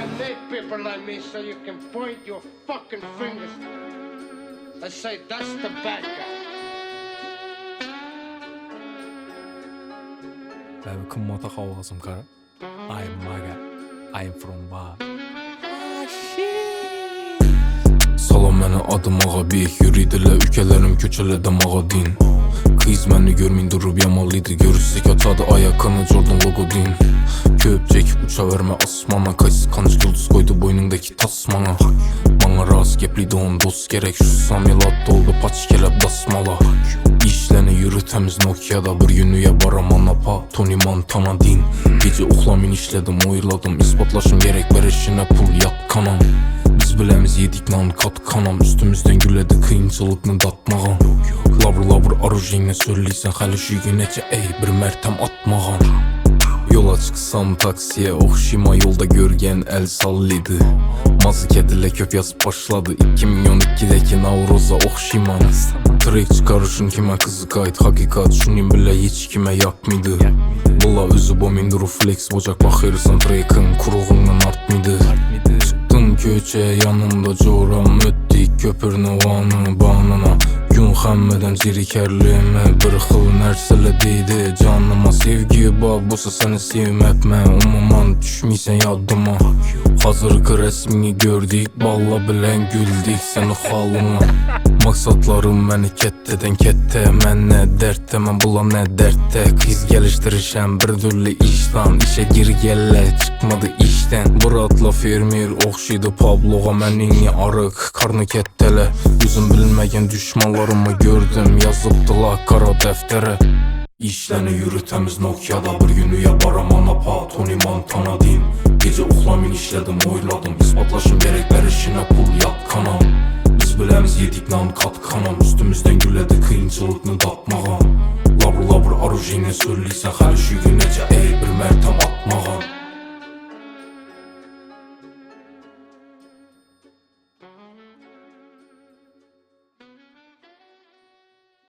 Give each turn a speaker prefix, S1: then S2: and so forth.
S1: need people like me so you can point your fucking fingers and say that's the bad guy.
S2: 큰 모터 가오가슴 가. I'm Maga. I'm from Ba. Salam mənə adımağa beyik yürüydülə ülkələrim köçələ damağa din. Kız məni görməyin durub yamalıydı görürsək atadı ayakını Jordan logo din. Köpcək uça vermə asmana kays kanç yıldız koydu boynundaki tasmana. Bana rast gepliydi on dost gerek şu samilat doldu paç kelep basmala. İşləni yürü təmiz Nokia'da bir günüyə baraman apa Tony Montana din. Gece oxlamin işlədim oyladım ispatlaşım gerek ver işinə pul yat kanam. Biz biləmiz yedik nan kat kanam üstümüzdən gülədi kıyınçılıqını datmağam. Labır arujinə söyləysən hələ şu günəcə ey bir mərtəm atmağam. Yola çıksam taksiye oxşima yolda görgən el sallıydı. Mazı kedilə köp yazıb başladı 2012'deki Navroz'a oxşiman. Trek çıkarışın kime kızı kayıt hakikat şunin bile hiç kime yakmıydı. Bula özü bomin duru flex bocak bakırsan trekin kuruğundan artmıydı. Çıktım köçe yanımda coram ötdik köpürünü vanı banına. Gün xəmmeden zirikerliğime bir xil nərsələdiydi canıma. Sevgi babusa səni sevməkmə umuman düşməysən yadıma. Hazırkı resmini gördük balla bilən güldük səni xalına. Maksatlarım məni kəttədən kəttə mən nə dərddə mən bula nə dərddə. Kız gəlişdirişəm bir türlü işdən işə gir gəllə çıxmadı işdən. Bıratla fermer oxşıydı Pabloğa mənini arıq karnı kəttələ. Üzüm bilməyən düşmanlarımı gördüm yazıbdılar kara dəftərə. İşləni yürü təmiz Nokia'da bir günüyə baraman apa Tony Montana din. Gece oxlamin işlədim oyladım ispatlaşım gerek ver işinə pul yat kanam. Biz biləmiz yedik nan kat kanam üstümüzdən gülədi kıyınçılıqını datmağam. Labır arujinə söyləysən hələ şu günəcə ey bir mərtəm atmağam.